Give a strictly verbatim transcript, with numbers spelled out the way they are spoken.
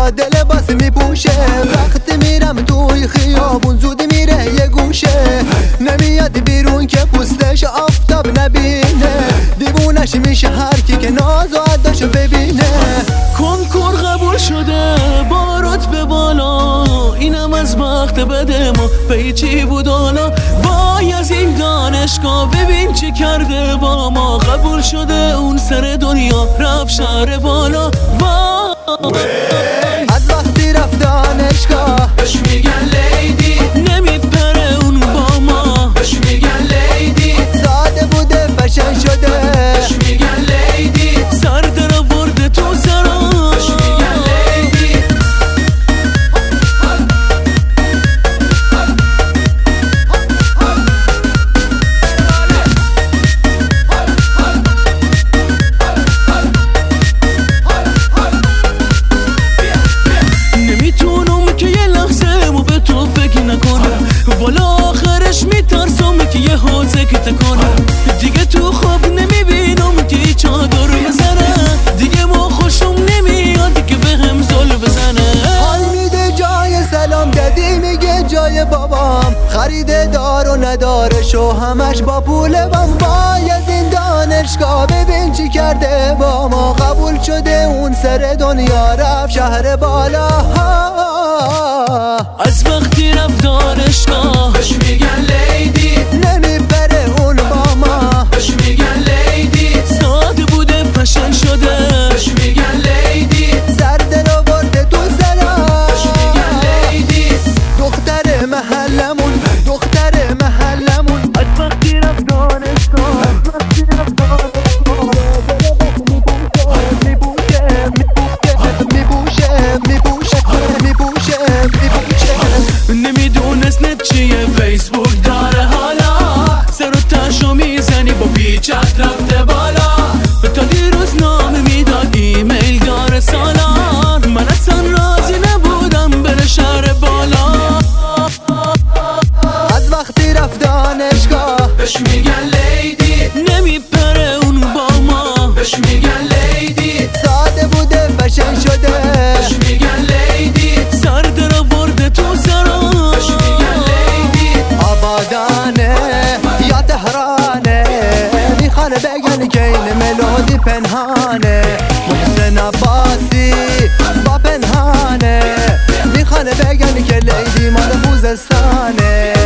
ساده لباس میپوشه. وقتی میرم توی خیابون زود میره یه گوشه، نمیاد بیرون که پوستش آفتاب نبینه. دیوونش میشه هر کی که ناز و عداشو ببینه. کنکور قبول شده با رتبه بالا، اینم از بخت بده ما پیچی بود حالا. وای از این دانشگاه ببین چی کرده با ما. قبول شده اون سر دنیا رفت شهر بالا. وای از وقتی رفت دانشگاه بهش میگن لیدی، نمیپره اون با ما بهش میگن لیدی. ساده بوده فشن شده بهش میگن لیدی، سر در آورده تو سرا بهش میگن لیدی. نمیتونم که یه لحظه مو به تو فکر نکنم، والا آخرش میترسم که یه حوزه که تکنم. دیگه تو خواب نمیبینم که چادر بزنه، دیگه ما خوشم نمیاد که بهم زل بزنه. حال میده جای سلام دادی میگه جای بابام، خریده دار و نداره شو همش با پول بام. وای از این دانشگاه ببین چی کرده با ما. قبول شده اون سر دنیا رفت شهر بالا. از وقتی رفت دانشگاه بهش میگن لیدی، نمیبره اون با ما بهش میگن لیدی. ساده بوده فشن شده بهش میگن لیدی، سر دل آورده تو سرا بهش میگن لیدی. دختر محلمون دختر محلمون از وقتی رفت دانشگاه از وقتی رفت دانشگاه میبوشه میبوشه میبوشه میبوشه میبوشه. نمیدونست نت چیه فیسبوک داره حالا، سر و تشو میزنی با پیچت رفته بالا. تا دیروز نامه میداد ایمیل داره سالان، من اصلا راضی نبودم بره شهر بالا. از وقتی رفت دانشگاه بهش میگن لیدی، نمیپره اون با ما بهش میگن لیدی. ساده بوده فشن شده بهش میگن لیدی، سر در آورده تو سرا بهش میگن لیدی. آبادانه یا تهرانه، میخوان بگن که این ملودی پنهانه. محسن عباسی با پنهانه، میخوان بگن که لیدی مال خوزستانه.